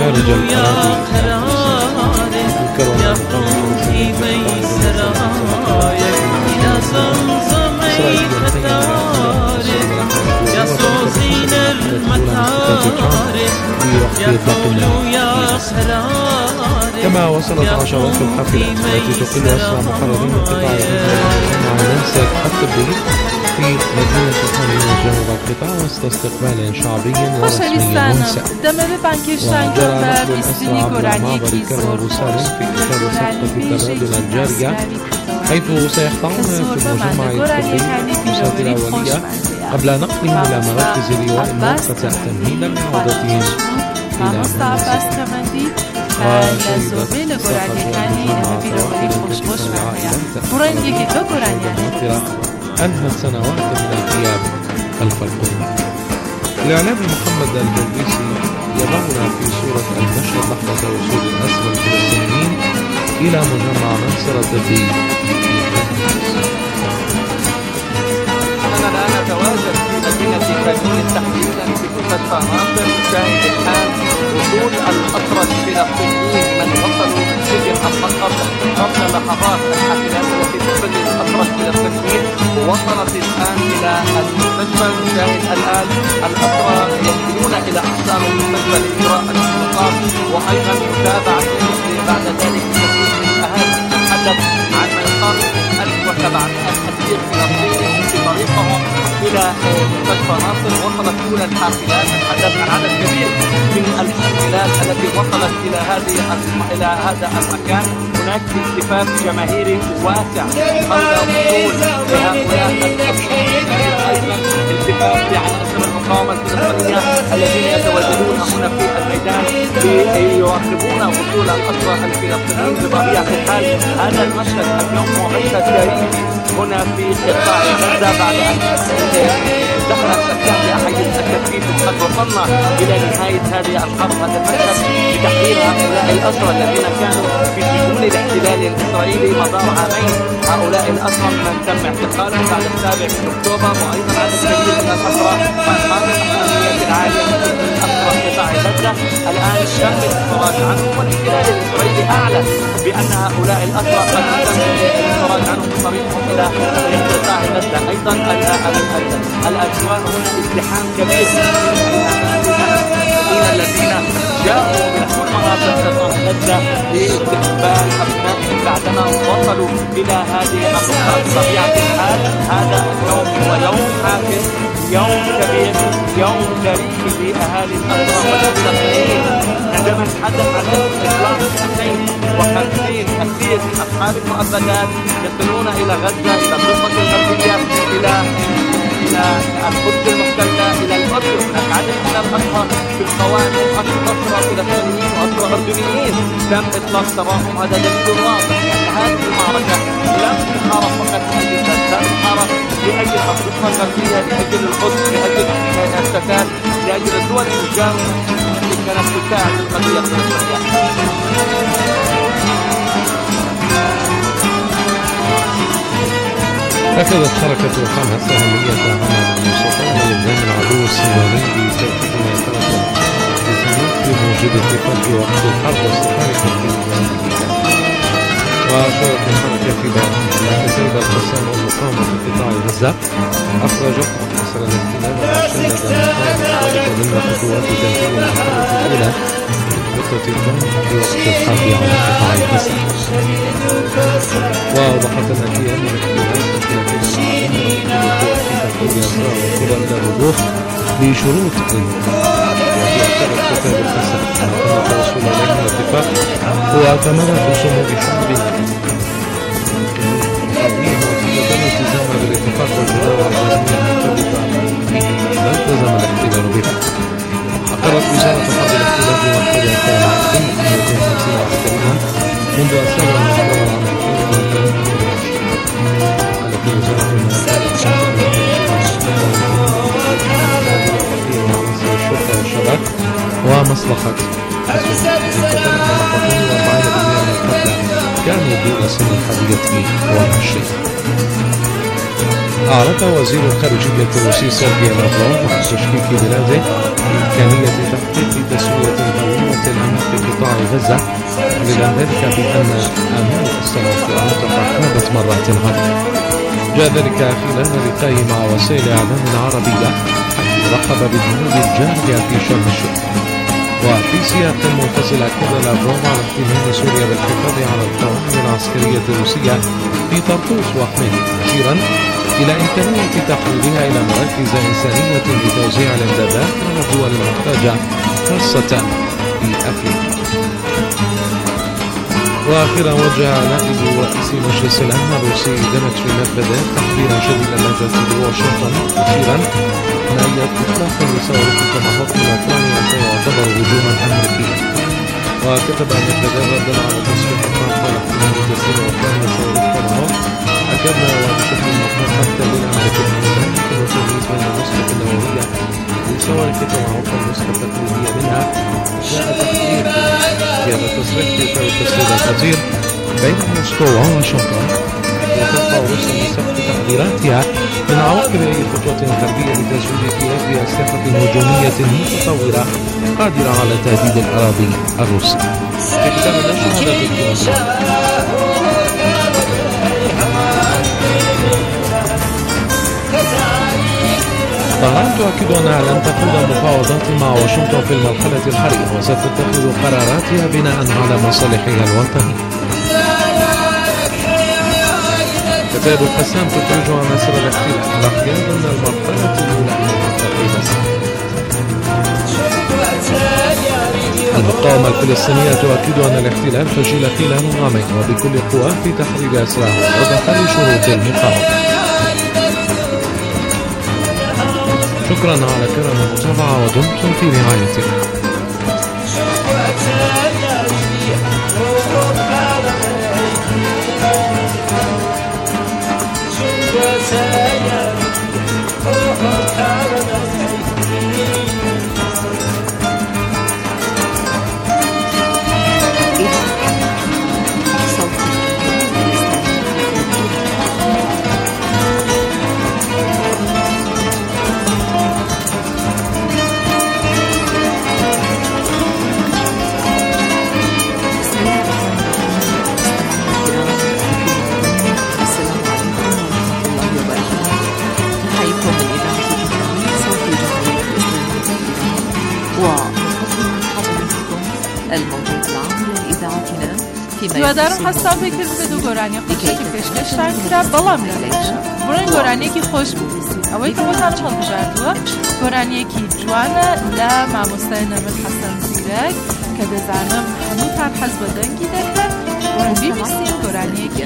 خارج الأراضي يا روحي بين سرايا إلى زمزمي خطارك يا صوزين المتارك يا فول يا خرارك. كما وصلت عشرات الحافلات التي تقل أسرى مقررين القطاع مع منسك الطبي في مدينة الأمين جنوب القطاع وسط استقبال شعبي ورسمي منسى. وجرى نقل الأسرى عبر معبر كرم أبو سالم في إطار صفقة التبادل الجارية، حيث سيخضعون في المجمع الطبي الفحوصات الأولية قبل نقلهم إلى مراكز اللواء المؤقتة تمهيدا لعودتهم إلى أنهت سنوات من الغياب خلف القرون. الإعلامي محمد البلبيسي يضعنا في صورة المشهد لحظة وصول الأسرى الفلسطينيين إلى مجمع ناصر الدبي. أنا الآن أتواجد في مدينة كادون تحديدا في مستشفى ناصر، نشاهد الآن وصول الأسرى الفلسطينيين من وصلوا من سجن القصر قبل لحظات. الحافلات التي تبلغ الأسرى الفلسطينيين وصلت الآن إلى المستشفى. نشاهد الآن الأسرى يصلون إلى أقسام المستشفى لإجراء الفحوصات وأيضا متابعة بعد ذلك كثير من الأهالي تتحدث عن ما يقارب 1700 أسير فلسطيني في طريقهم إلى مستشفى ناصر. وصلت أولى الحافلات، نتحدث عن عدد كبير من الحافلات التي وصلت إلى هذا المكان. هناك التفاف جماهيري واسع حول وصول لهؤلاء الأسرى، أيضا التفاف لعناصر المقاومة الفلسطينية الذين يتواجدون هنا في الميدان ليراقبون وصول الأسرى الفلسطينيين. بطبيعة الحال هذا المشهد اليوم هو مشهد تاريخي هنا في قطاع غزة بعد أن دخل السكان لحي التكفيف. قد وصلنا إلى نهاية هذه الحرب، هذا المشهد لتحرير هؤلاء الأسرى الذين كانوا في سجون الاحتلال الإسرائيلي مدار عامين. هؤلاء الأسرى من تم اعتقالهم بعد 7 أكتوبر، وأيضا عدد كبير من الأسرى مع المحامية العالية من أسرى قطاع غزة الآن تم الإفراج عنهم، والاحتلال الإسرائيلي أعلن بأن هؤلاء الأسرى قد تم الإفراج عنهم بطريقهم إلى قطاع غزة. أيضا الأجواء هنا ازدحام كبير من الذين جاءوا من كل مناطق قطاع غزة لاستقبال أبنائهم بعدما وصلوا إلى هذه المنطقة. بطبيعة الحال هذا اليوم هو يوم حافل، يوم كبير، يوم تاريخي لأهالي الأسرى والفلسطينيين. عندما نتحدث عن إطلاق 250 أسير من أصحاب المؤبدات يصلون إلى غزة، إلى الضفة الغربية، إلى القدس المحتلة، إلى الأردن. هناك عدد من الأسرى في القوانين، أسرى فلسطينيين وأسرى أردنيين تم إطلاق سراحهم. هذا دليل واضح أن هذه المعركة لم تحارب فقط لأجل غزة، تحارب لأجل الضفة الغربية، لأجل القدس، لأجل الشتات، لأجل الدول المجاورة التي كانت تساعد القضية الفلسطينية. أكدت حركة حماس أهمية عمل المستطاع لإلزام العدو الصهيوني بتوقيع ما يترتب التزامات بموجب اتفاق وقت الحرب واستقرار تنفيذ الأمريكا. وأشارت الحركة في بيان أن كتيبة القسام والمقاومة في قطاع غزة أخرجت عناصر الاحتلال وشدد ذلك ضمن خطوات تنفيذ المرحلة الأولى من خطة الدعم في وقت الحرب على قطاع غزة. وأوضحت النتيجة أن الاحتلال إلى الوضوح بشروط التي اعتبرت كتاب القسم أن التوصل إليه الاتفاق هو تمام الصمود بحربه وتم التزامها بالاتفاق والجدار الرسمية المرتبطة به ما التزم الاحتلال بها. أقرت وزارة حرب الاحتلال بمرحلة كانت 250 عسكريا منذ أسابع المشروع العام 2022 التي وزارة والشباب ومصلحة كانوا دون سن 21. أعرب وزير الخارجية الروسي سيرجي لافروف عن تشكيك بلاده بإمكانية تحقيق تسوية هوية غزة، مؤكدا ذلك بأن آمال السلام في المنطقة خابت مرات عديدة. جاء ذلك خلال لقاء مع وسائل إعلام عربية حيث رحب بجنود الجارية في شرم الشيخ. وفي سياق منفصل أكد لافروف على اهتمام سوريا بالحفاظ على القواعد العسكرية الروسية في طرطوس وحميد، مشيرا إلى إمكانية تحويلها إلى مراكز إنسانية لتوزيع الإمدادات على الدول المحتاجة خاصة في أفريقيا. وأخيرا وجه نائب رئيس مجلس الأمن الروسي ديمتري ميدفيديف تحذيرا شديدا لجزء واشنطن، مشيرا أن أي إطلاق لصواريخ توماهوك من أوكرانيا سيعتبر هجوما أمريكيا. وكتب ميدفيديف ردا على تصريح ترامب قال احتمال تسليم أوكرانيا صواريخ توماهوك أكدنا وبشكل مقنع حتى للأمريكان أنه يمكن التمييز بين النسخة النووية لصواريخ توماهوك والنسخة التقليدية منها. جاء تحذير في هذا التصريح في إطار التسريب الخطير بين موسكو وواشنطن، وتبقى روسيا من سقف تحذيراتها من عواقب أي خطوة غربية لتزويد كييف بأسلحة هجومية متطورة قادرة على تهديد الأراضي الروسية. في ختام النشر هذا الفيديو. طهران تؤكد أنها لن تخوض مفاوضات مع واشنطن في المرحلة الحالية وستتخذ قراراتها بناء على مصالحها الوطنية. كتاب القسام تخرج عناصر الاختلاف الأحيان ضمن المرحلة الأولى من التقريب. المقاومة الفلسطينية تؤكد أن الاحتلال فشل خلال عامين وبكل قوة في تحرير أسراها ودخل شروط المقاومة. شكرا على كرم المتابعة ودمتم في رعاية الله. هیوادارم هەستان پێکرد بە دوو گۆرانی خۆشێکی پێشکەشتان کرا بەڵام لەلایەن بڕۆین گۆرانیەکی خۆش بنووسین. ئەوەی کە بۆتانم هەڵبژاردووە گۆرانیەکی جوانە لە مامۆستای نەمت حەسەن زیرەک کە دەزانم هەمووتان حەز بە دەنگی دەکەن و بیبیستین گۆرانیەکی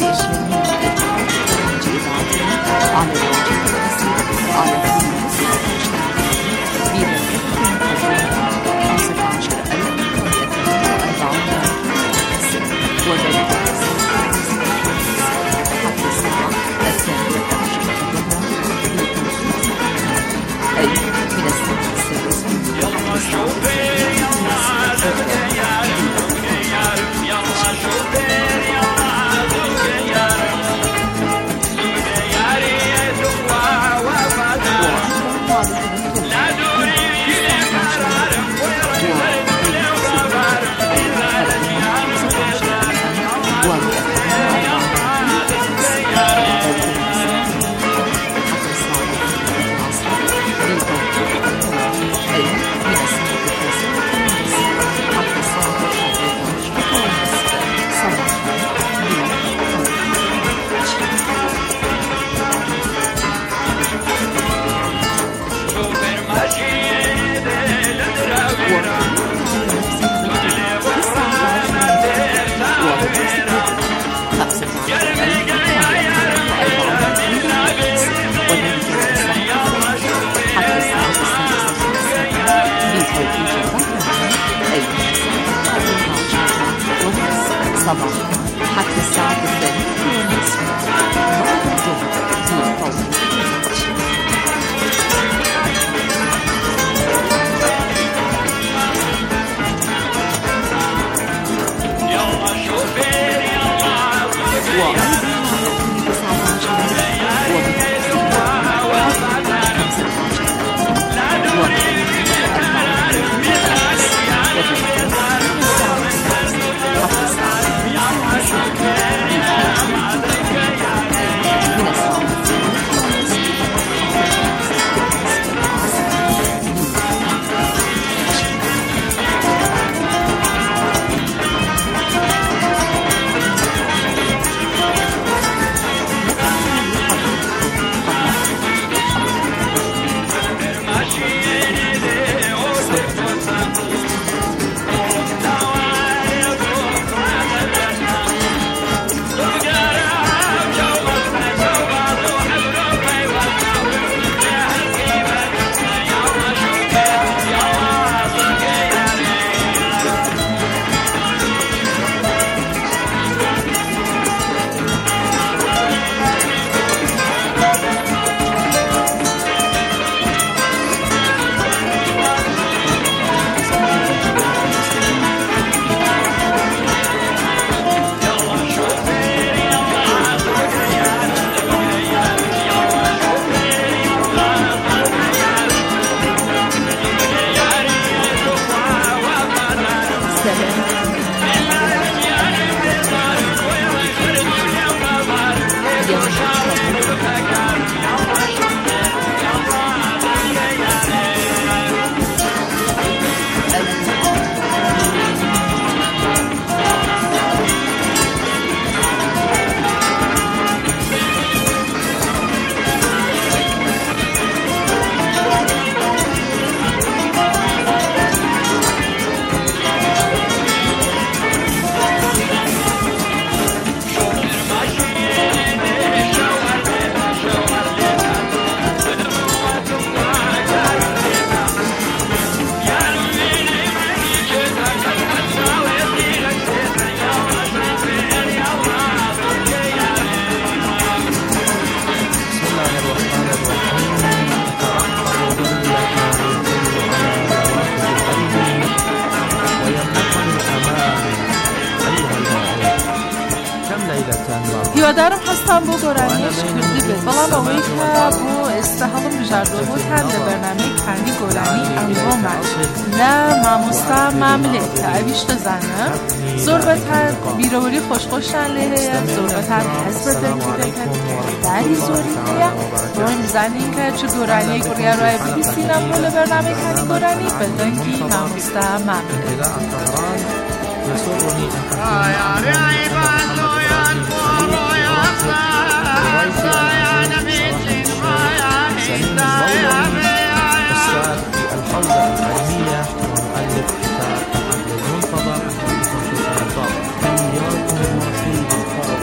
حتى الساعة 12:19 هیوادارم هەستان بۆ گۆرانیش کردی بێت بەڵام ئەوەی کە بۆ ئێستا هەڵم بژاردووە بۆتان لە بەرنامەی کانی گۆرانی ئەلبۆمان لە مامۆستا ماملێت کە ئەویش دەزانە زۆر بەتان بیرەوەری خۆشخۆشتان لێ هەیە زۆر بەتان حەز بە دەنگی دەکەن داری زۆری هەیە بۆی بزانین کە چ گۆرانیەک بڕیاڕایە ببیستینە بۆ لە بەرنامەی کانی گۆرانی بە دەنگی مامۆستا ماملێت. يسرني أن يا نبي سليم الضوئي أستاذ في الحوزة العلمية ومؤلف كتاب العقل المنتظر إياكم وسيد الفرد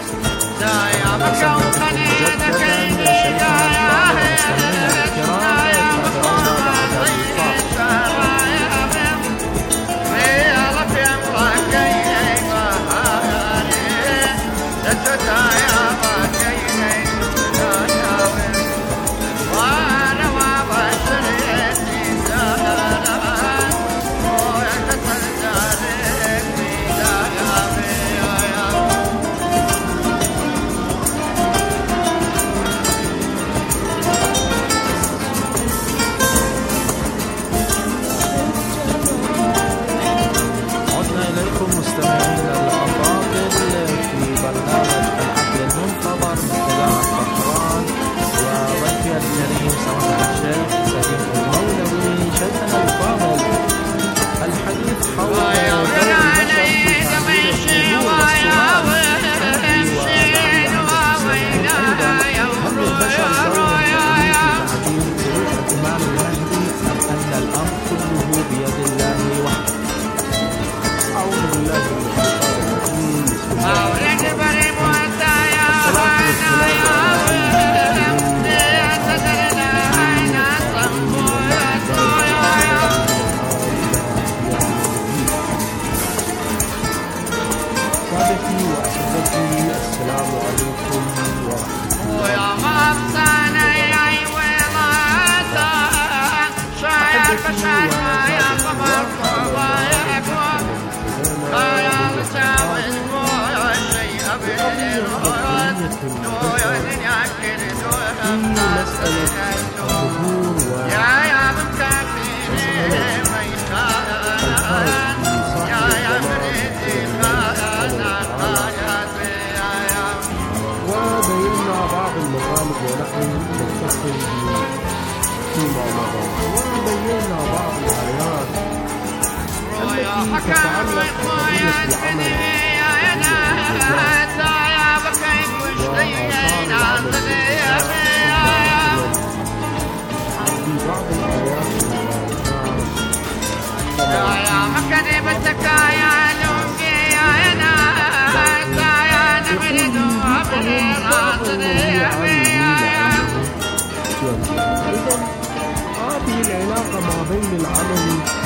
هذه العلاقة ما بين العمل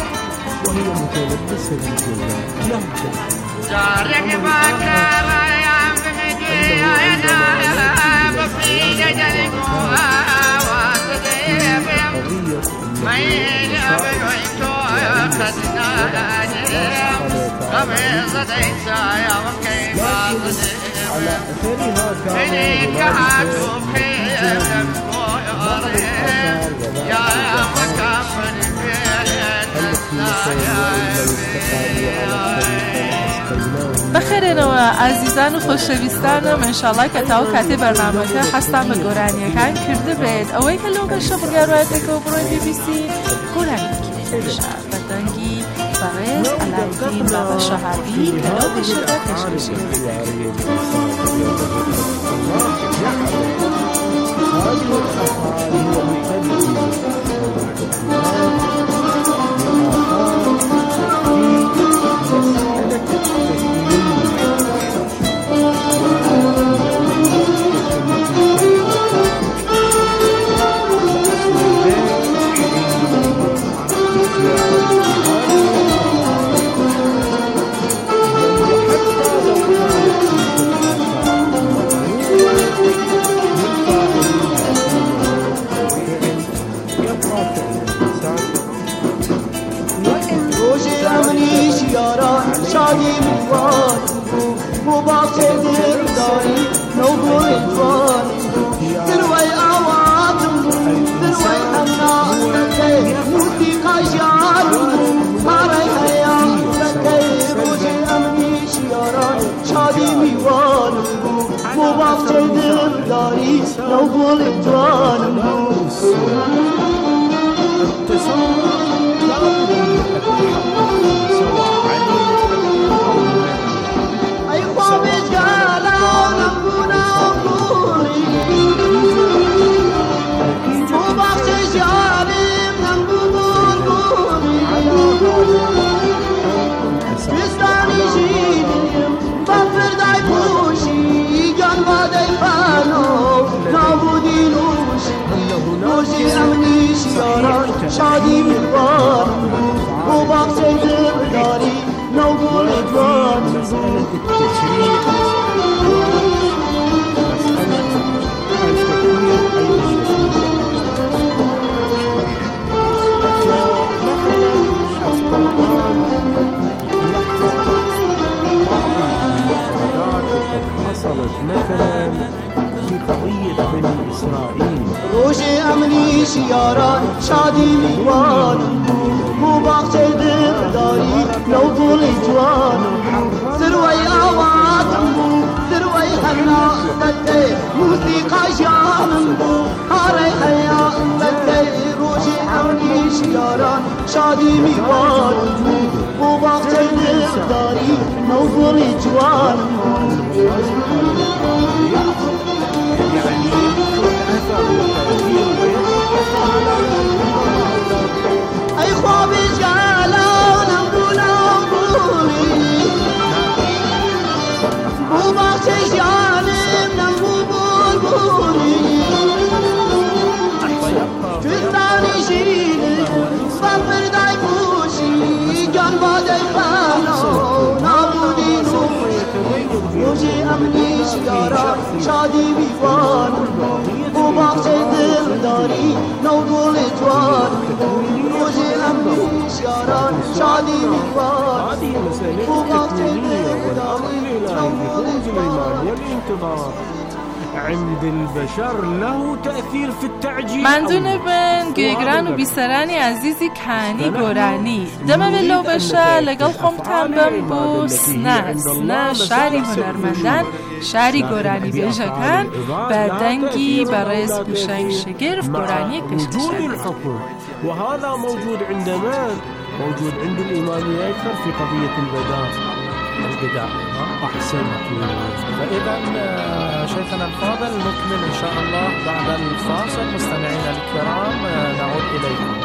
وهي متلبسة بالجنة جارك باكرة يا بمدي أنا بفيد جلقوا وصديق ما يجب ويكو يقصدنا قبل صديق يا وكيف صديق إليك عدو خير يا مكافر بيت السايا عزیزان و خۆشەویستانم انشاءالله کە تاو کاتێ بەرنامەکە حەستان بە گۆرانیەکان کرده بێت ئەوەی کە لەو بەشە بگەڕێتەکەەوە بڕۆی BBC گۆرانێکی خۆشە بەدەنگی بەڕێز ئەلایدین بابا شەهابی کە لەو بەشەدا پێشکەشی شادی میوان و بخش دلداری نوگل جوان حصلت مثلا في قضية بني إسرائيل روش امنی شیاران شادی میوان بو بخش دلداری نوگل جوان ذروی آوازم بو ذروی حناقته موسیقی جانم بو هاری حیاتته روش امنی شیاران شادی میوان بو بخش دلداری نوگل جوان ای خوابی جلالم بولولی بو بخش جانم نمو بولبولی فستانی شیرین بپردای پوشی گن باده فنو نابودی روشی امنی شیاران شادی بیوان بو بخش دلداری نوگل جوان روشی امنی شیاران شادی بیوان بو بخش دلداری نوگل جوان عند البشر له تأثير في التعجيل مندونه بن گویگران و بیسرانی عزیزی کانی گورانی دمه بلو بشه لگل خمتن بم بو سنه شعری هنرمندن شعری گورانی بیجکن بدنگی برز گوشنگ شگرف گورانی کشکشن وهذا موجود عند من؟ موجود عند الإمامية أكثر في قضية البداء أحسنت. فإذا شيخنا الفاضل نكمل إن شاء الله بعد الفاصل. مستمعينا الكرام نعود إليكم.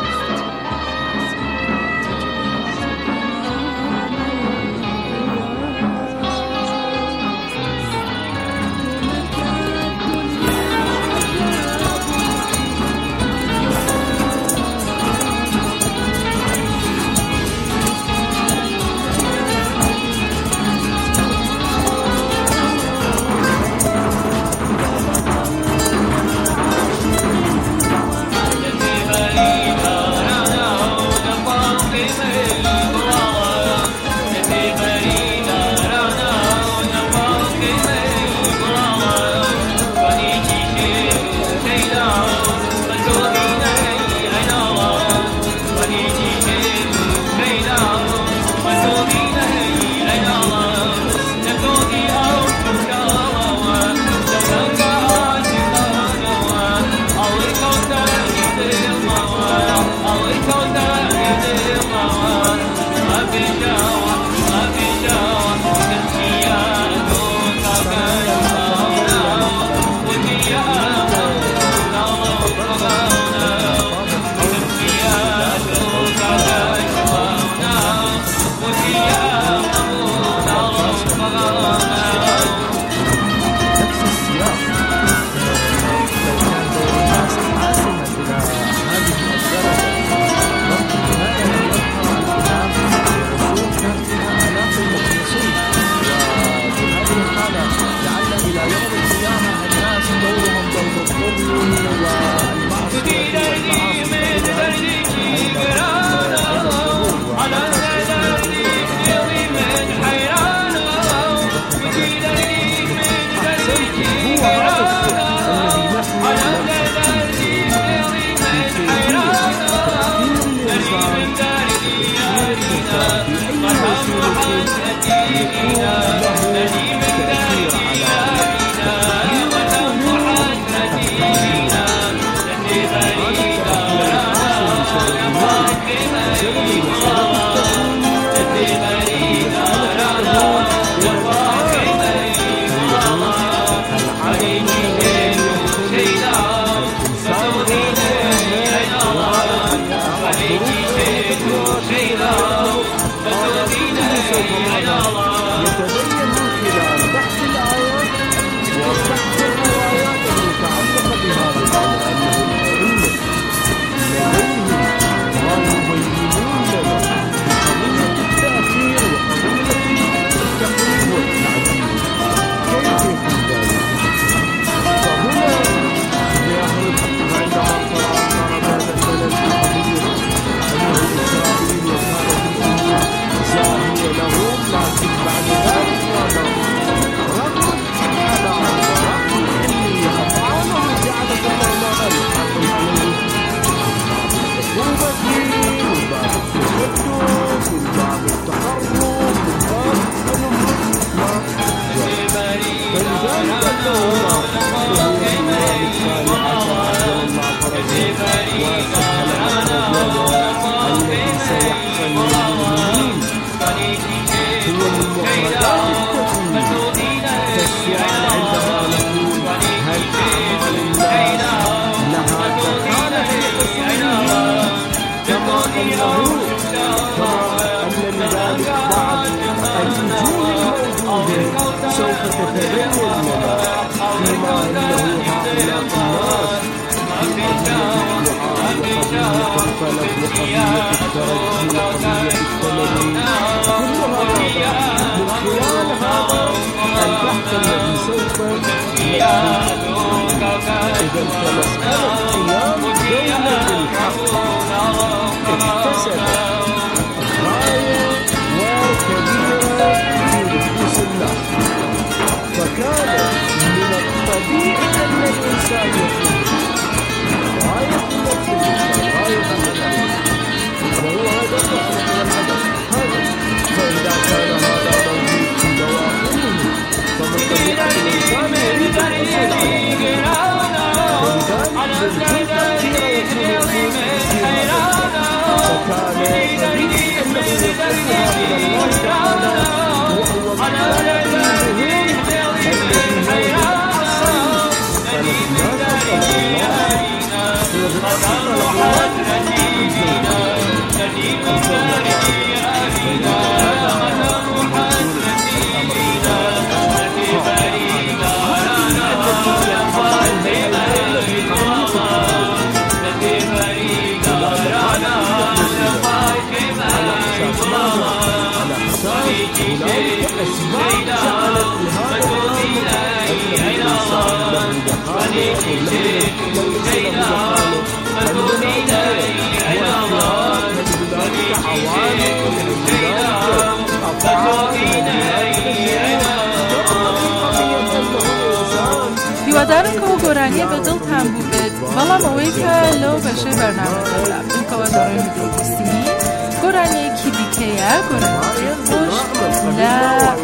هیوادارم کە گۆرانیە بەدڵتان بوو بێت بەڵام ئەوەی کە لەو بەشەی بەرنامەکەدا بکەوە دەڕێن دڵبیستنی گۆرانیەکی دیکەیە گۆرانیەکی خۆش لە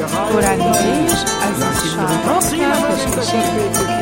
گۆرانیەکەیش عەزیز شارۆخ کە پێشکەشی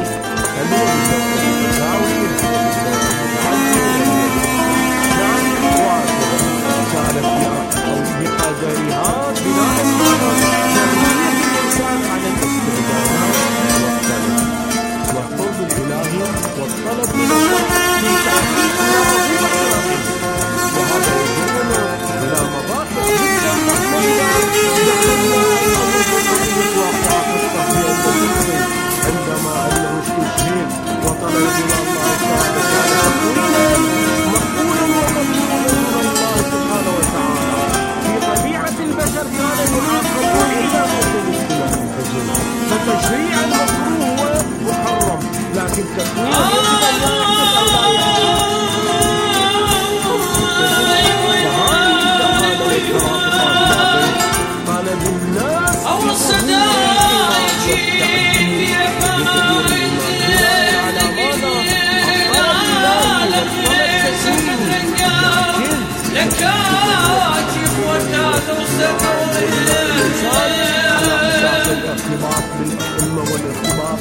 لك كاتب وتاز وستر والإنسان على أساس الارتباط بالأئمة والارتباط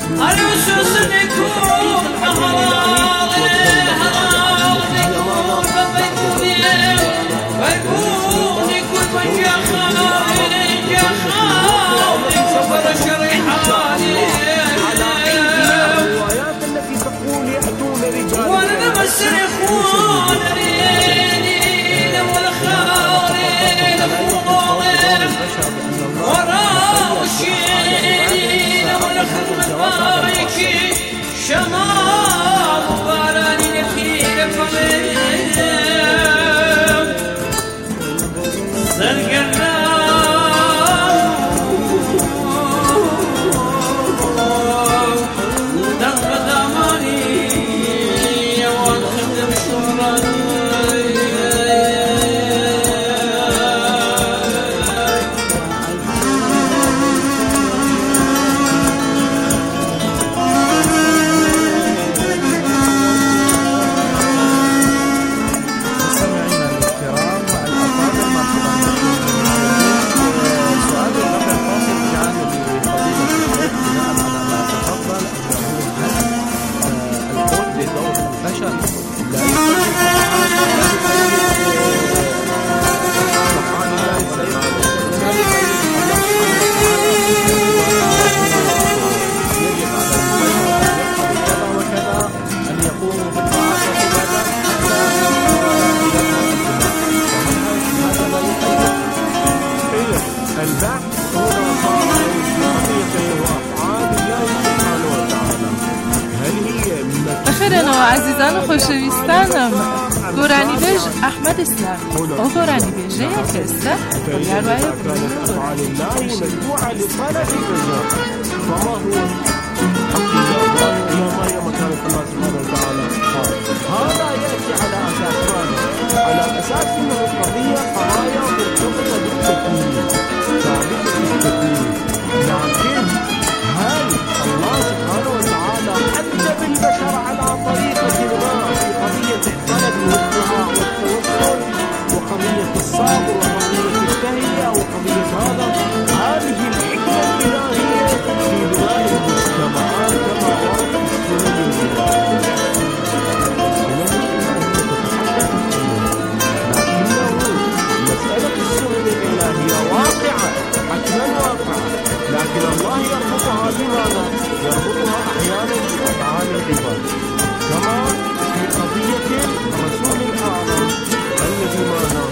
الروايات التي تقول يأتون رجال وراء الشيء والخدم البارك شمال باراني نخيل فمين زرقنا ودق دماني والخدم شمال عزیزان خوشویستانم گورانی بیش احمد اسلام او گورانی بیشه کسته بگر باید هذا يأتي على أساس ماذا؟ على أساس أنه القضية قضايا مرتبطة بالتكوين ثابتة بالتكوين، لكن هل الله سبحانه وتعالى أدب البشر على طريقة ما في قضية الطلب والدعاء والتوسل وقضية الصبر وقضية التهيئة وقضية هذه الحكمة الإلهية في بناء المجتمعات كما ورد في السنن الإلهية. مسألة السنن الإلهية واقعة حتما واقعة، لكن الله يربطها بماذا؟ يربطها أحيانا بأفعال العباد، كما في قضية الرسول الأعظم الذي ماذا؟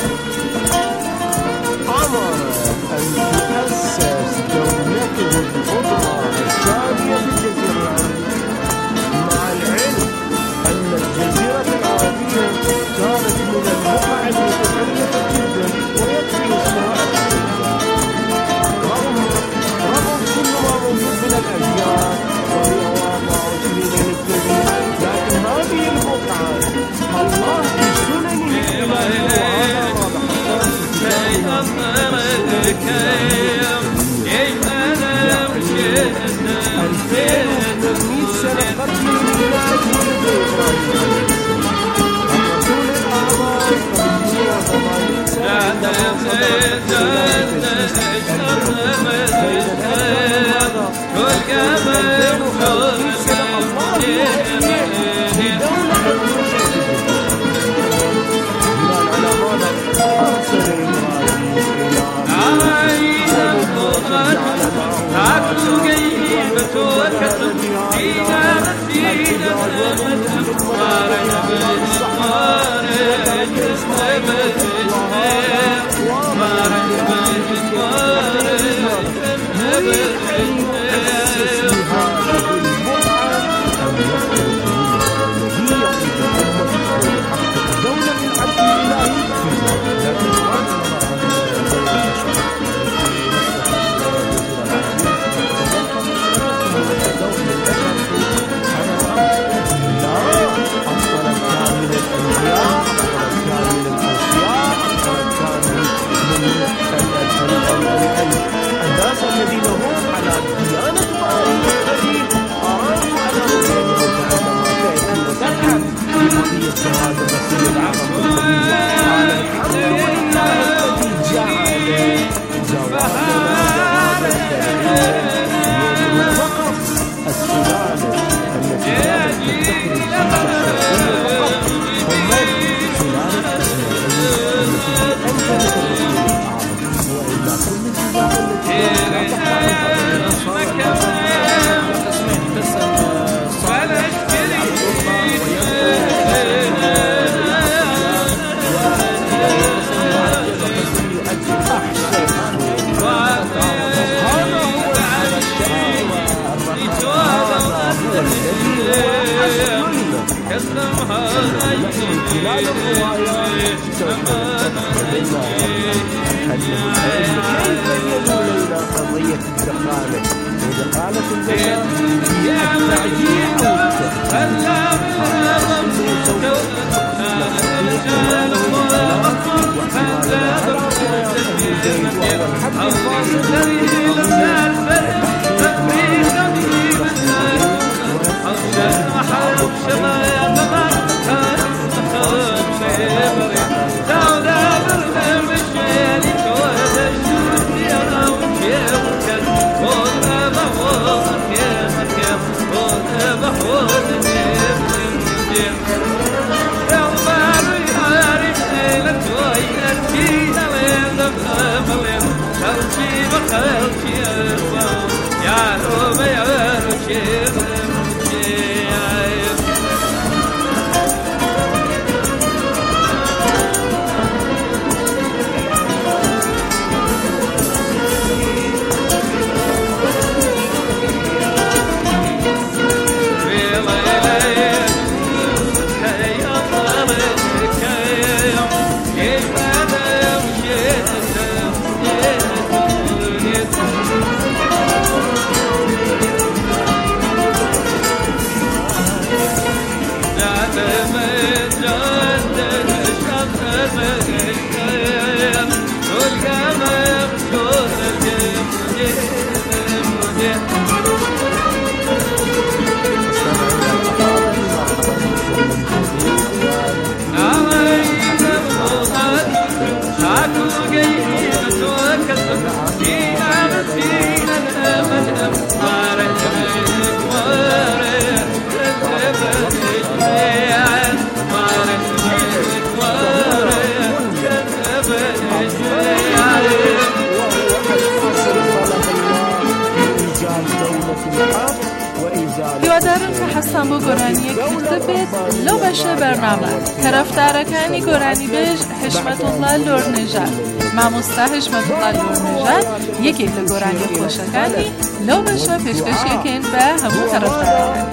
أمر أن تؤسس دولته الكبرى الشامية بالجزيرة العربية، مع العلم أن الجزيرة العربية كانت من البقع المتكلفة جدا ويكفي اسمها رغم كل ما موجود من الأشياء وهي 24 نبتدي، لكن هذه البقعة الله بسننه الإلهية سنة قبل الميلاد الرسول الأعظم 580 الناس الذين هم على ديانة وعلى أرادوا أن يتعلموا وتذهب بقضية هذا الرسول الأعظم على الحمد لله الذي جعل هیوادارم کە حەستان بۆ گۆرانیەک کرده بێت لەو بەشە بەرنامە تەرەفدارەکانی گۆرانی بێژ حشمەتوڵڵا لۆرنێژاد مامۆستا حشمەتوڵڵا لۆرنێژاد یەکێک لە گۆرانی خۆشەکانی لەو بەشە پێشکەشیەکەین بە هەموو تەرەفدارەکان.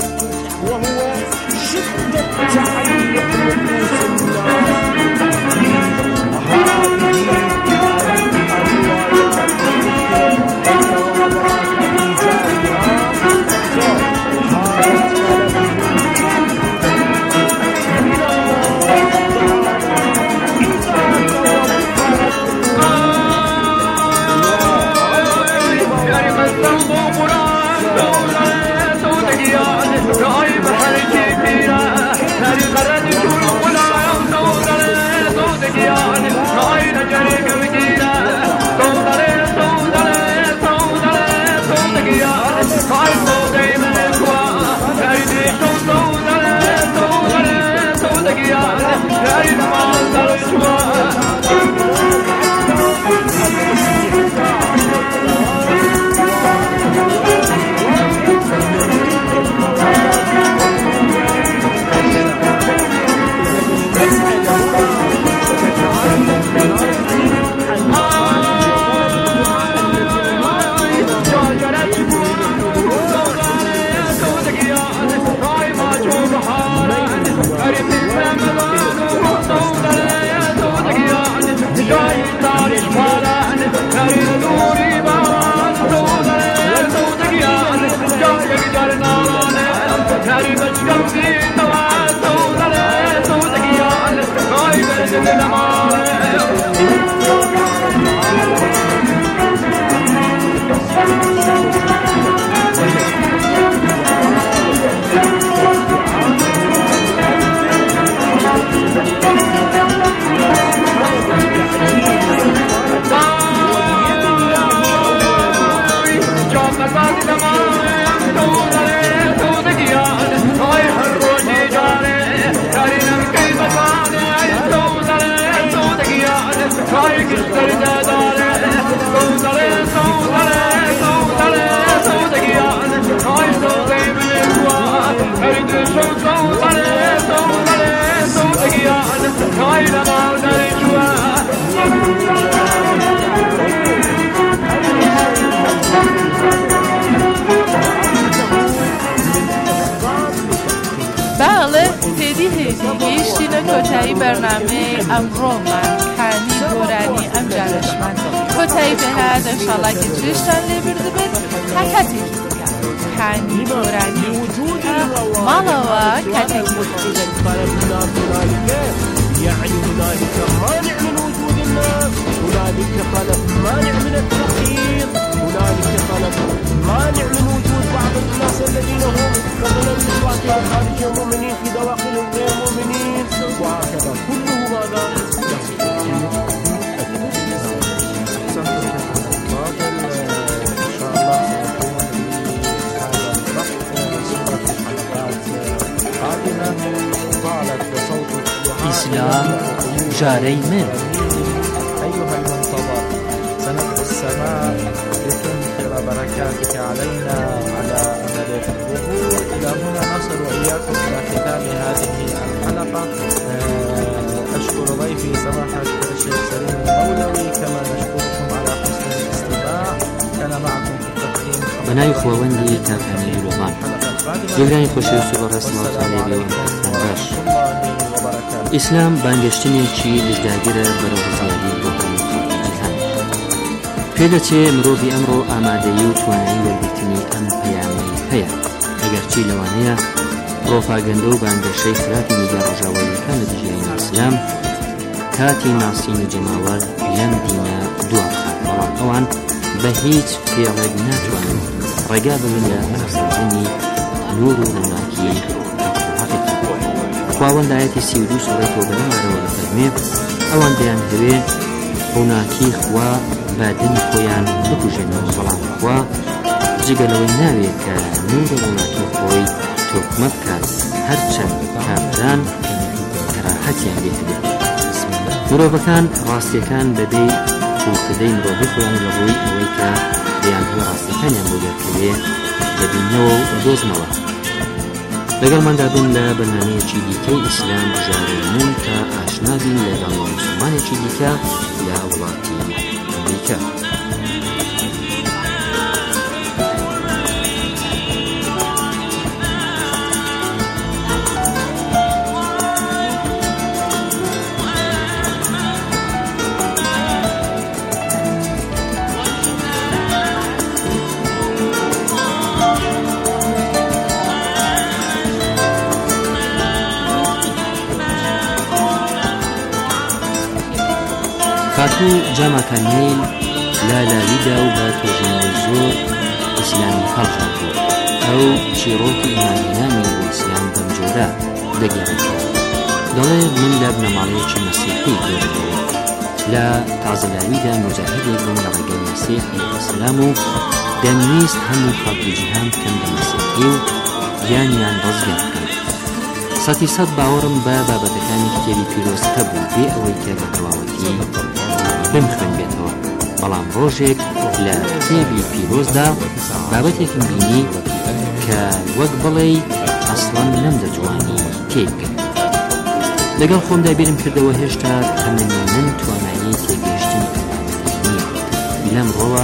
Try to get کۆتایی بەرنامەی ئەمڕۆمان کانی گۆرانی ئەم جارەشمان کۆتایی بەهات ئینشاڵڵا گرتوێشتان لێ بردبێت تا کاتێکی دیکە کانی گۆرانی ماڵەوە کاتێکی يعني هنالك مانع من وجود الناس، هنالك طلب مانع من التوحيد، هنالك طلب مانع من وجود بعض الناس الذين هم قبل الإسلام خارج المؤمنين في دواخل غير مؤمنين، وهكذا كله ماذا؟ إسلام جاري من أيها المنتظر سندعو السماء لتمطر بركاتك علينا على أمل الظهور. إلى هنا نصل وإياكم إلى ختام هذه الحلقة. أشكر ضيفي سماحة الشيخ سليم المولوي كما نشكركم على حسن الاستماع. كان معكم في التقديم بناي خواندي تاكاني جلوبان جلغاني خوشي وسوبر رسمات عليبي وانتستان باش ئیسلام بانگەشتنێکی لەشداگیرە بەرەو ڕزگاری بۆ هەموو خەڵکی جیهان. پێدەچێ مرۆڤی ئەمڕۆ ئامادەیی و توانایی وەرگرتنی ئەم پەیامەی هەیە. ئەگەرچی لەوانەیە پرۆپاگەندە و بانگەشەی خراپی میدیا ڕۆژاواییەکان لە دژایانی ئیسلام کاتی ناسین و جەماوەر لەم دینە دوا بخات، بەڵام ئەوان بە هیچ فێڵێک ناتوانن ڕێگا ببن لە ئەساسانی نور و ڕووناکی خواوەند ئاەتی 32 سوورەتەوە بەنامارەوە دەفەرمێ ئەوان دەیان هەوێ ڕووناکی خوا بادنی خۆیان بکوژێنەوە، بەڵام خوا جگەلەوەی ناوێت کە نور ڕووناکی خۆی تۆکمە بکات هەرچەند کامران کەراهەتیان لێ هەبێت. مرۆڤەکان ڕاستیەکان بەبێ پوڵکردەی مرۆڤی خۆیان لە ڕووی ئەوەی کە دەیان هەوێ ڕاستیەکانیان بۆ دەرکەوێ دەبینەوە و دۆزنەوە. لەگەڵماندا بن لە بەرنامەیەکی دیکەی ئیسلام بژارەی تا ئاشنابین لەگەڵ مسلمانێکی دیکە لە وڵاتی ئەمریکا. خاتوو جامەکانیل لا لاویدا و بە تۆژێنەوەی زۆر ئیسلامی هەڵخاتوو. ئەو چیرۆکی ئیمانهێنانی بۆ ئیسلام بەم جۆرە دەگەڕێتەوە. دەڵێ من لە بنەماڵەیەکی مەسیحی گەڕێتەوە. لە تازەلاویدا مجاهدێک بووم لە ڕێگەی مەسیح ئیسلام و دەمویست هەموو خەڵکی جیهان بکەن بە مەسیحی و گیانیان ڕزگار بکەن. سەتی سەد باوەڕم بە بابەتەکانی کتێبی پیرۆزەکە بوو بێ ئەوەی کە بە تەواوەتی بمخوێن بێتەوە، بەڵام ڕۆژێک لە کتێبی پیرۆزدا بابەتێکم بینی کە وەک بڵێ ئەسڵەن نەمدەتوانی تێبکەم. لەگەڵ خۆمدا بیرم کردەوە هێشتا تەمەنی من توانایی تێگەیشتن نییە. لەم ڕۆوە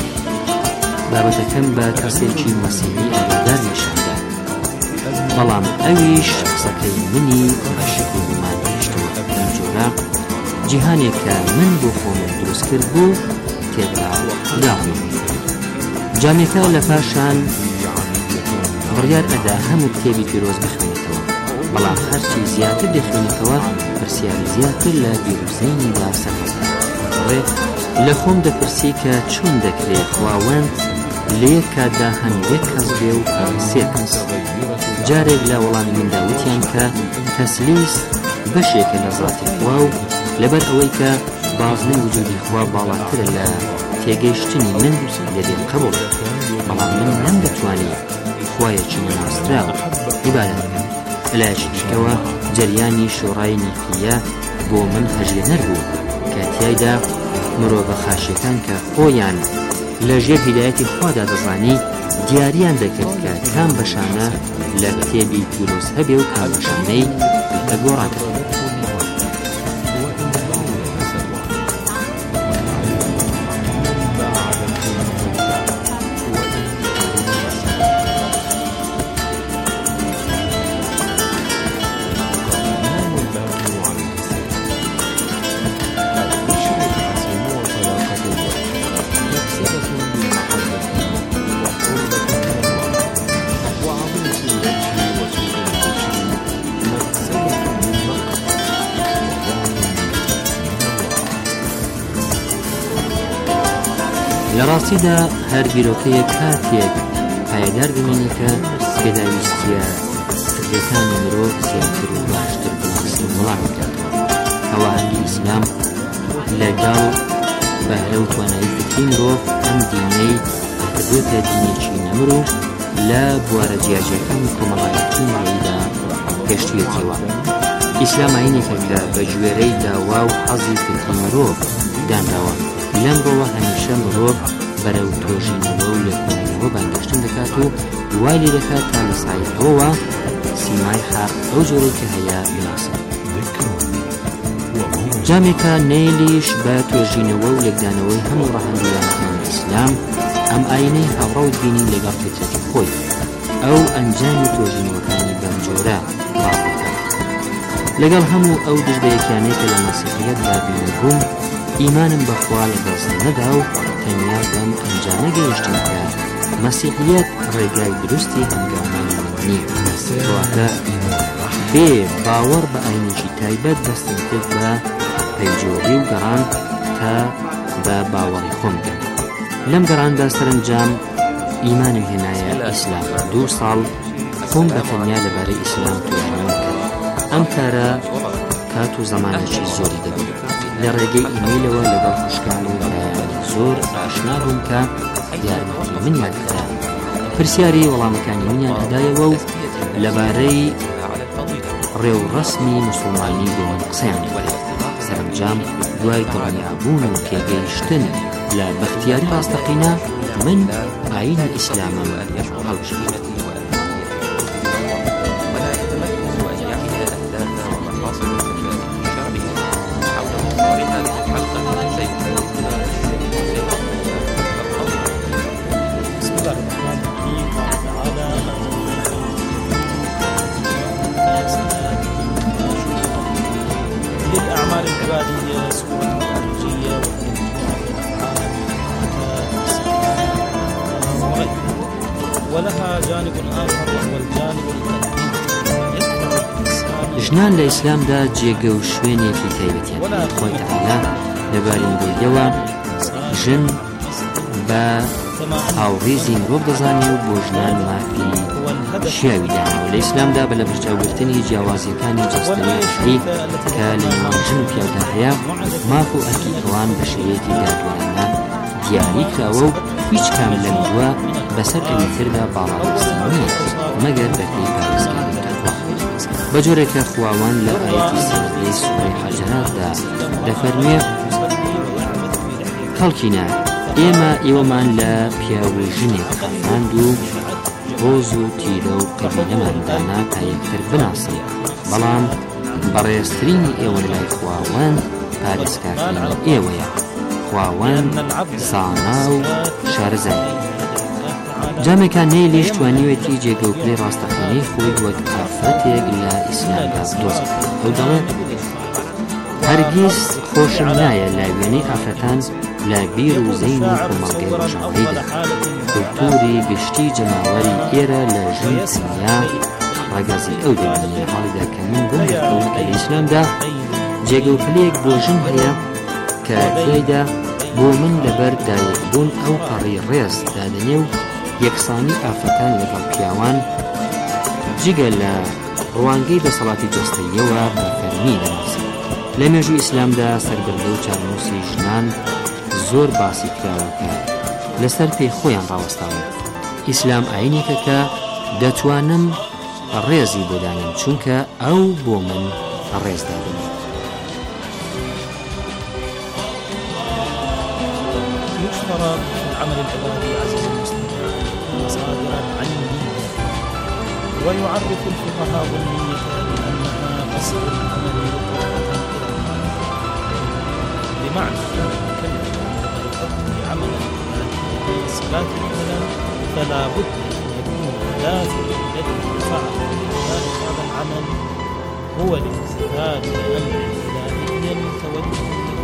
بابەتەکەم بە کەسێکی مەسیحی ئاگادار نیشاندا، بەڵام ئەویش قسەکەی منی بە شک و گومان هێشتەوە. لەم جۆرە جیهانێک کە من بۆ خۆم دروست کرد بوو تێدا داڕی. جامێکە لە پاشان بڕیار ئەدا هەموو کتێبی پیرۆز بخوێنێتەوە، بەڵام هەرچی زیاتر دەخوێنێتەوە پرسیاری زیاتر لە بیرروزینیدا سەرڕێ لە خۆم دەپرسی کە چۆن دەکرێت خواوەند لە یەک کاتدا هەندێک کەس بێ و سێ کەس. جارێک لە وەڵامی منداوتیان کە تەسلیس بەشێکە لە ذاتی خوا و لەبەر ئەوەی کە بازنەی وجودی خوا باڵاترە لە تێگەیشتنی من لەبێن قبول، بەڵام من نەمدەتوانی خوایەکی نەناسراوە عیبادەت بکەم. لەلایەکی دیکەوە جەریانی شۆڕای نیکیە بۆ من هەژێنەر بوو کە تیایدا مرۆڤە خاشەکان کە خۆیان لە ژێر هیدایەتی خوادا دەزانی دیاریان دەکرد کە کام بەشانە لە کتێبی پیرۆز هەبێ و کام بەشانەی دەگۆڕاتەوە. ڕاستیدا هەر بیرۆکەیە کاتێک پایدار بمێنێت کە پێداویستیە فکرەکانی مرۆڤ زیاتر و باشتر بناسن وەڵام بکاتەوە. هەواهەنگی ئیسلام لەگەڵ بەهرە و توانایی فکری مرۆڤ ئەم دینەی کردوتە دینێکی نەمر و لە بوارە جیاجیەکانی کۆمەڵایەتی مرۆڤیدا گەشتوویەتەوە. ئیسلام ئاینێکە کە بە گوێرەی داوا و حەزی فکری مرۆڤ دانراوە. لەمڕۆوە هەمیشە مرۆڤ بەرەو تۆژینەوە و لێکۆڵینەوە بانگەشتن دەکات و وای لێ دەکات تا لە سایەوە سیمای حەق ئەو جۆرەی کە هەیە بناسن. جامێکە نێلیش بە توێژینەوە و لێکدانەوەی هەموو ڕەهەندیانەکانی ئیسلام ئەم ئاینەی هاوڕەوت بینی لەگەڵ فکرێکی خۆی ئەو ئەنجامی تۆژینەوەکانی بەم جۆرە باڵ دەکات. لەگەڵ هەموو ئەو دژبەیەکیانەی کە لە مەسیحیەتدا بینەبووم ئیمانم بەخوا لەدەست نەدا و تەنیا بەم ئەنجامە گەیشتم کە مەسیحیەت ڕێگای دروستی هەنگاومانی من نییە. کەواتە بێ باوەڕ بە ئاینێکی تایبەت دەستم کرد بە پەیجۆری و گەڕان تا بە باوەڕی خۆم بکەم. لەم گەڕاندا سەرنجام ئیمانم هێنایە ئیسلام. 2 ساڵ خۆم بە تەنیا لەبارەی ئیسلام توێژینەوە کرد. ئەم کارە کات و زەمانێکی زۆری دەبێت. لە ڕێگەی ئیمەیلەوە لەگەڵ خوشکان و لایەنانی زۆر ئاشنا بووم کە یارمەتی منیان کرا. پرسیاری وەڵامەکانی منیان هەدایەوە و لەبارەی ڕێوڕەسمی موسڵمانی بۆ من قسەیان کرد. سەرنجام دوای دڵنیابوون و تێگەیشتن لە بەختیاری ڕاستەقینە من ئاینی ئیسلامم هەڵبژێردم. للأعمال العبادية سورة الخارجية ولها جانب آخر وهو الجانب التدبيري. ژنان لە ئیسلامدا جێگە و شوێنێکی تایبەتیان خۆی تەعالا لەبارەی بۆیەوە ژن بە هاوڕێزی مرۆڤ دەزانی و بۆ ژنان مافی شیاوی دانەوە. لە ئیسلامدا بە لە بەرچاوگرتنی جیاوازیەکانی جەستەوی کە لە نێوان ژن و پیاودا هەیە ماف و ئەرکی ئەوان بە شێوەیەکی دادوەرانە دیاری کراوە و هیچ کام لەم دووە بەسەر ئەویتردا باڵادەستی نییە مەگەر بەپێی پارێزگاری تەقوا. بە جۆرێکە خواوەن لە ئایەتی سەرەکەی سوورەی حەجەراتدا دەفەرمێ خەڵکینە ئێمە ئێوەمان لە پیاو و ژنێک خەفاند و ڕۆز و تیرە و قەبیلەماندانا تا یەکتر بناسن، بەڵام بەڕێزترینی ئێوە لای خواوەند پارێزکارترینی ئێوەیە. خواوەند زانا و شارەزایی. جامێکان نەیلیش توانیوێتی جێگەوپلەی ڕاستەقینەی خۆی وەک ئافرەتێک لە ئیسلامدا بدۆزێت. ئەو دەڵێت هەرگیز خۆشم نایە لا وێنەی ئافرەتان لە بیر و زەین و کۆمەڵگەی ڕۆژاواییدا. کولتوری گشتی جەماوەری ئێرە لە ژن تەنیا ڕەگەزی ئەو دەبینێ حاڵیدا کە من بووم دەکەوت کە لە ئیسلامدا جێگەوپلەیەک بۆ ژن هەیە کە دوایدا بۆ من لەبەر دایکبوون ئەو پەڕی ڕێز دادنێ و یەکسانی ئافرەتان لەگەڵ پیاوان جگە لە ڕوانگەی دەسەڵاتی جەستەییەوە بە فەرمی دەناسن. لە مێژووی ئیسلامدا سەرگردە و چارنووسی ژنان زۆر باسی کراوە کە لەسەر پێی خۆیان ڕاوەستاون. ئیسلام ئاینێکە کە دەتوانم ڕێزی بۆدانم چونکە ئەو بۆ من ڕێز دادنێت. يشترط في العمل العبادي عزيز المسلمين صادرا عن النية، ويعرف الفقهاء النية بأنها قصد العمل بمعنى أن المكلف يقضي عملا الصلاة مثلا فلا بد أن يكون هدف الذي فعل ذلك هذا العمل هو الامتثال لأمر إلهي متوجه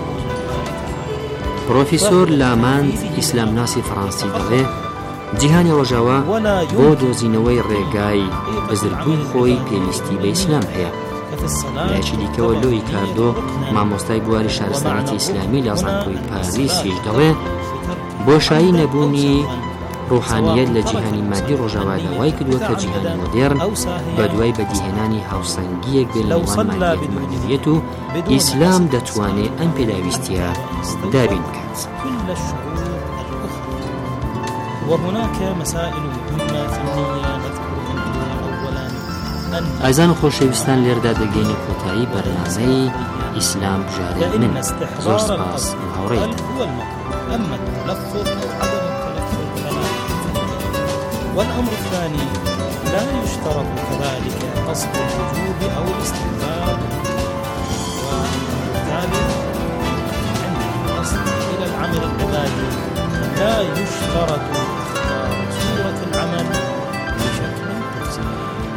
پرۆفیسۆر لامان ئیسلام ناسی فەڕەنسی دەڵێ جیهانی ڕۆژاوا بۆ دۆزینەوەی ڕێگای بزرگبوون خۆی پێویستی بە ئیسلام هەیە. لایەکی دیکەوە لۆی کاردۆ مامۆستای بواری شارستانیەتی ئیسلامی لە زانکۆی پاریسیش دەڵێ بۆشایی نەبوونی ڕوحانیەت لە جیهانی مادی ڕۆژاوادە وای کردووە کە جیهانی مۆدێرن بە دوای بەدیهێنانی هاوسەنگیەک بێ لەوان مادیەت و معنەویەت و ئیسلام دەتوانێت ئەم پێداویستیە دابین بکات. وهناك مسائل مهمة فنية نذكر منها أولا ئازان و خۆشەویستان لێردا دەگەینە کۆتایی بەرنامەی ئیسلام بژارەی من. زۆر سپاس و هاوڕێیتان. أما التلفظ أو عدم التلفظ فلا. والأمر الثاني لا يشترط كذلك قصد الوجوب أو الاستحباب. والأمر الثالث عند القصد إلى العمل العبادي لا يشترط صورة العمل بشكل تفصيلي.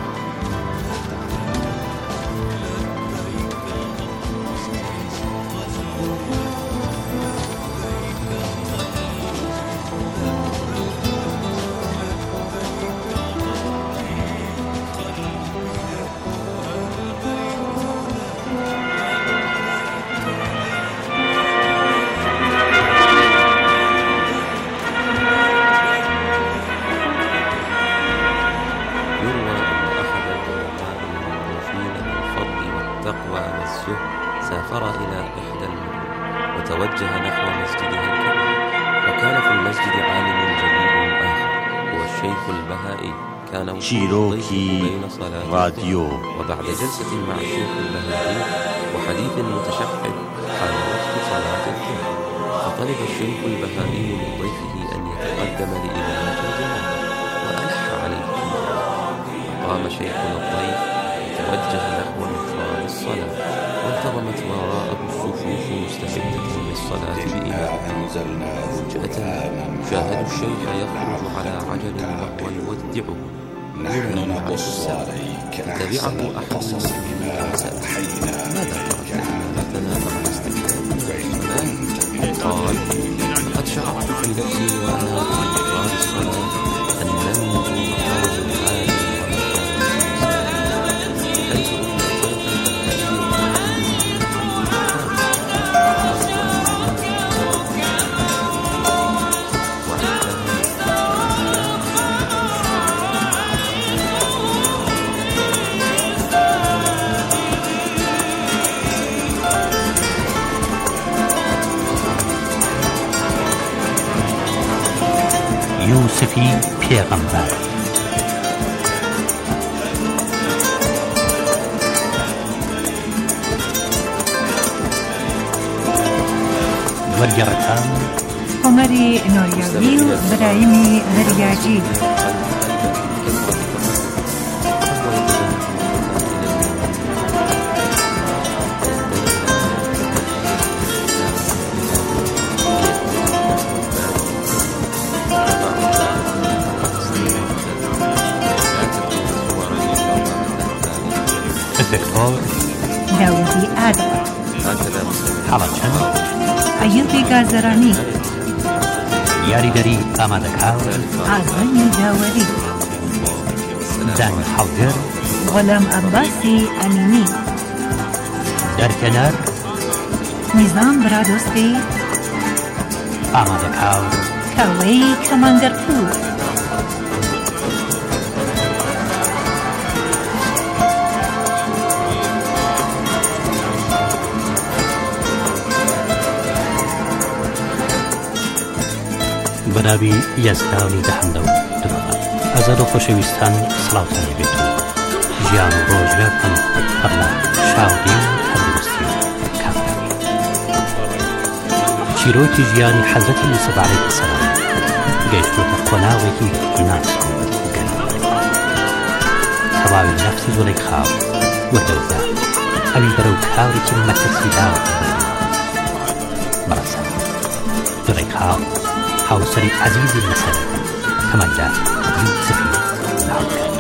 سافر إلى إحدى المدن وتوجه نحو مسجدها الكبير. وكان في المسجد عالم جليل آخر هو الشيخ البهائي كان شيروكي بين صلاة راديو. وبعد جلسة مع الشيخ البهائي وحديث متشحب حان وقت صلاة الظهر، فطلب الشيخ البهائي من ضيفه أن يتقدم لإمامة الجماعة وألح عليه. فقام شيخنا الضيف وتوجه نحو مقام الصلاة، وانتظمت وراءه الصفوف مستعدة للصلاة بإمامة. فجأة شاهدوا الشيخ يخرج على عجل وهو يودعه. نحن نقص عليك تبعه أحد المسلمين وسأل: ماذا تركت إمامتنا بعد استقبالنا الصلاة؟ قال: لقد شعرت في نفسي وأنا في مقام الصلاة أنني مقام العالم یوسفی پێغەمبەر. وەرگێڕەکان عومەری نۆریاوی و برایمی هەریاجی. الدكتور داودی ئادەم. حەڵەچەند ئەیوبی گازەرانی. یاریدەری ئامادەکار ئازانی داوەری. دانی حەڵگر غۆلام عەباسی ئەمینی. دەرکەنەر نیزام برادۆستی. ئامادەکار کاوەی کەماندەرپوور. بەناوی یەزدانی دەحەمدە و درۆڤە. ئازاد و خۆشەویستان سڵاوتان بێت و ژیان و ڕۆژگارتان پڕ لە شادی و تەندروستی و کامیابی. چیرۆکی ژیانی حەزرەتی یوسف عەلەیهی السەلام گەیشتووەتە قۆناغێکی ناز و گەرم. تەواوی نەفسی زۆلەیخا وەردەوردە ئەوی بەرەو کاورێکی مەترسی داوە بەڕەسە. زۆلەیخا هاوسەری عەزیزی مەسەر کەماندا یوسفی ناوکرد.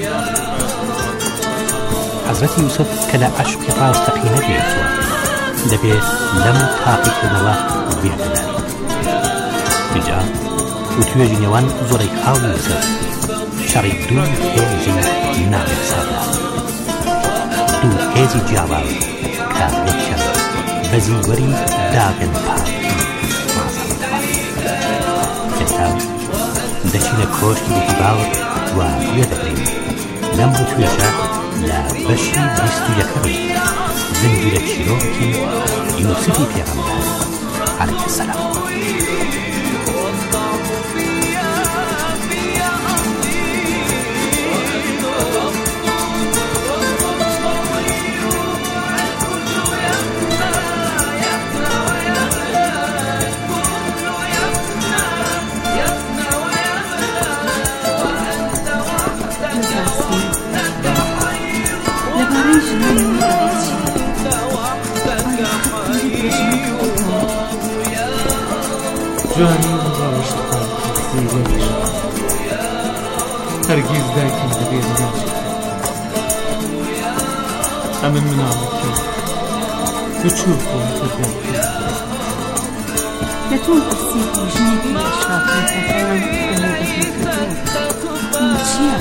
حەزرەتی یوسف کە لە عەشقی ڕاستەقینە دێتوە دەبێت لەم تاقیکردنەوە بێدەدات. اینجا و توێژی نێوان زۆرەیخا و یوسف شەڕی دوو هێزی نابێت سادا. دوو هێزی جیاواز کە یەکشەر بەزیوەری داگەن پاک ئێستا دەچینە کۆشتێکی باوک و گوێ دەبرین لەم بۆ توێژە لە بەشی 21 زنجیرە چیرۆکی یوسفی پێغەمبەر عەلەیهی سەلام. جوانی و ڕۆژتان سیدەش هەرگیز دایکم دەبێت ناچێت ئەمن مناڵەکە بچوو خۆم کردم لە تۆم پرسید و ژنێکی شاپی تەفەیان بەمەدەکەی کردو چییە؟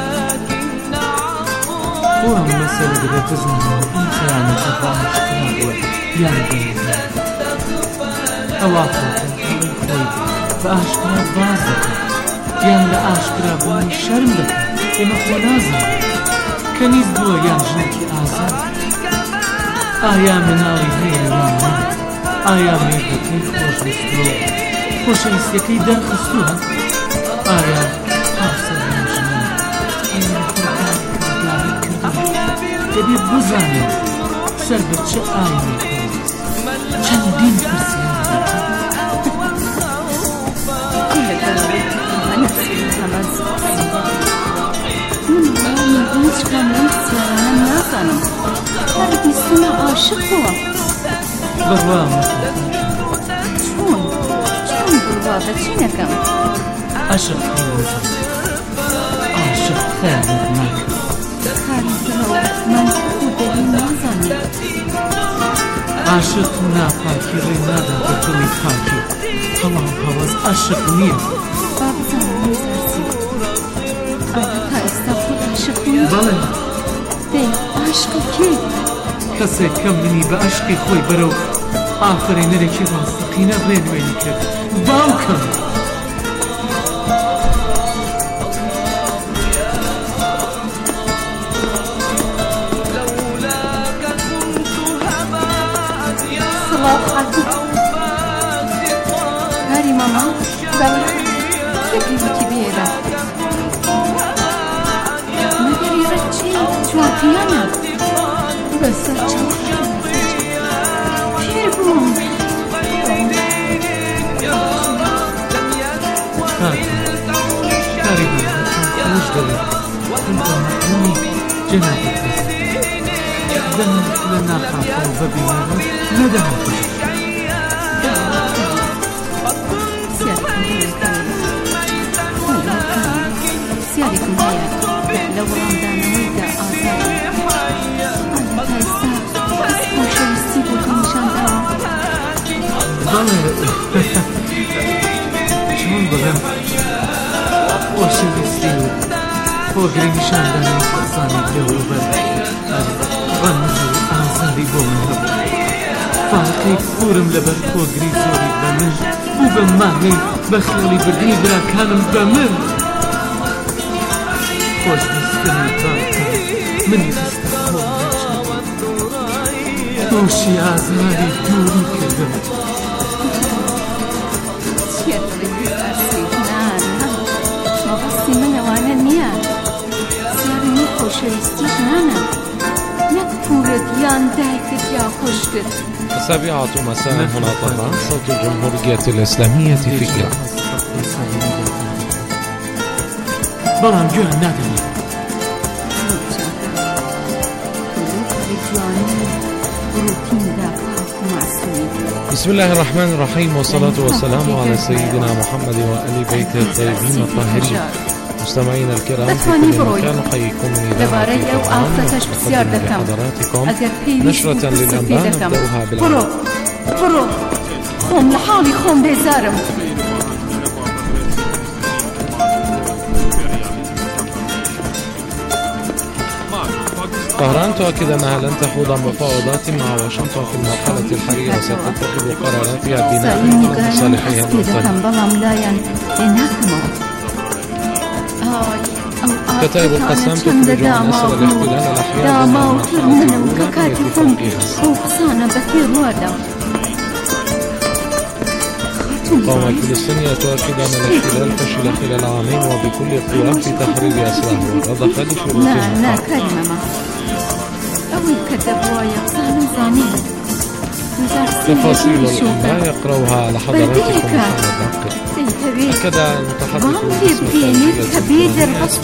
بۆ ئەم مەسەلە دەبێت بزانم ئەم خەیانەتە باشترا بووە یان بێنە ئەوا خۆتە خۆی بە ئاشکرا باز دەکەن یان لە ئاشکرا بوونی شەرم دەکەن ئێمە خۆ نازانین کە نیز بووە یان ژنێکی ئازاد ئایا مناڵی هەیە یان نا ئایا مێردەکەی خۆشویستووە خۆشەویستیەکەی دەرخستووە ئایا هاوسەر یان ژنە ئێمە قوربانی کردگاری کردووە دەبێت بزانین سەر بە چه ئاینێکی چەندین پرسیار من هیچ کام لەم پرسیارانە نازانم هەر بیستمە عاشق بووە بڕوا چۆن بڕوا بە چی نەکەم عاشق خیانەت ناکەم خاریتەوە من خودەوی نازانم عاشق ناپاکی ڕێ نادا بە دڵی پاکی هەڵام هەوەز عاشق نییە با بزانم نزارسی ئایا تا ئێستا خۆت عاشق بووی؟ بەڵێ دەی عاشقی کێ؟ کەسێک کە منی بە عاشقی خۆی بەرەو ئافرینەرێکی ڕاستەقینە ڕێنوێنی کرد باوکم هاری ماما بەڵێ کێکی بێرە مەگەر ئێرە چی جوانتیانە بەسەر چاو پیر بووم کاری بەڵێ خۆش دەوێت ئەمەنی جەنابەت دەم لە ناخاکەوە بەبینەوە نەدەهاتش پرسیارێکم هەیە لە وەڵامدانەوەیدا ئازادە تا ئێستا کەس خۆشەویستی بۆ تۆ نیشان داوە؟ بەڵێ چۆن بڵێم خۆشەویستی و خۆگری نیشاندانی کەسانی دەوروبەر ڕەمزی ئازاری بۆ من هەبوو فاقەی پورم لەبەر خۆگری زۆری بە من و بە مانەی بە خێڵی بردنی براکانم بە من خۆشویستنی باکە منی خستە خۆشی ئازاری دووری کردم چیە دڵی بزارسی؟ مەبەستی من ئەوانە نییە سیارنی خۆشەویستیش نانە نەک پورت یان دایکت یا خوشکت. السابعة مساء هنا طهران صوت الجمهورية الإسلامية في إيران. بەڵام گوێم نادەنێ بسم الله الرحمن الرحيم والصلاة والسلام على سيدنا محمد وآل بيته الطيبين الطاهرين. مستمعينا الكرام في كل مكان أحييكم من إذاعة حضراتكم نشرة للأنباء نبدأها بالأنباء. برو خۆم لە حاڵی خۆم بێزارم. طهران تؤكد أنها لن تخوض مفاوضات مع واشنطن في المرحلة الحالية وستتخذ قراراتها بناء على مصالحها الوطنية. كتائب القسام تخرج عن أسر الاحتلال الأحياء المقاومة الفلسطينية تؤكد أن الاحتلال فشل خلال عامين وبكل قواه في تحرير أسراه ورضخ لشروطها. تفاصيل الأنباء يقرأها على حضراتكم محمد باقر. أكد المتحدث باسم الخارجية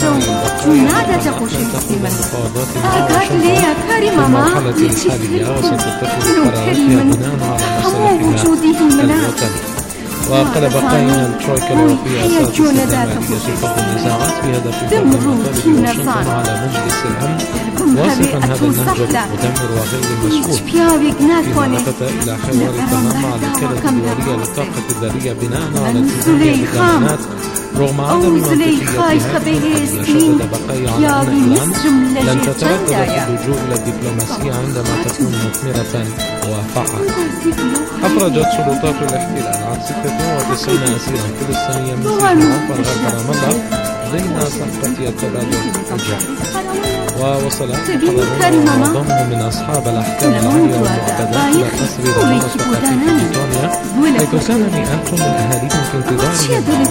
في المرحلة الحالية وستتخذ قراراتها بناء على مصالحها الوطنية. وقال بقايا الترويكا الأوروبية أساس استثنائية فض النزاعات بهدف فرض مطالب واشنطن على مجلس الأمن واصفا هذا النهج المدمر وغير المسؤول فيما لفت إلى حوار تمام مع الوكالة الدولية للطاقة الذرية بناء على التزامها بالضمانات رغم عدم منطقيتها. شدد بقايا على أن إيران لن تتردد في اللجوء إلى الدبلوماسية عندما تكون مثمرة وفعالة. أفرجت سلطات الاحتلال عن 96 أسيرا فلسطينيا من سجن عفر غرب رام الله ضمن صفقة التبادل الجوي. ووصل حضرون ومعظمهم من أصحاب الأحكام العالية والمعتدات إلى قصر رمانة وقتيل بريطانيا حيث كان مئات من أهاليهم في انتظار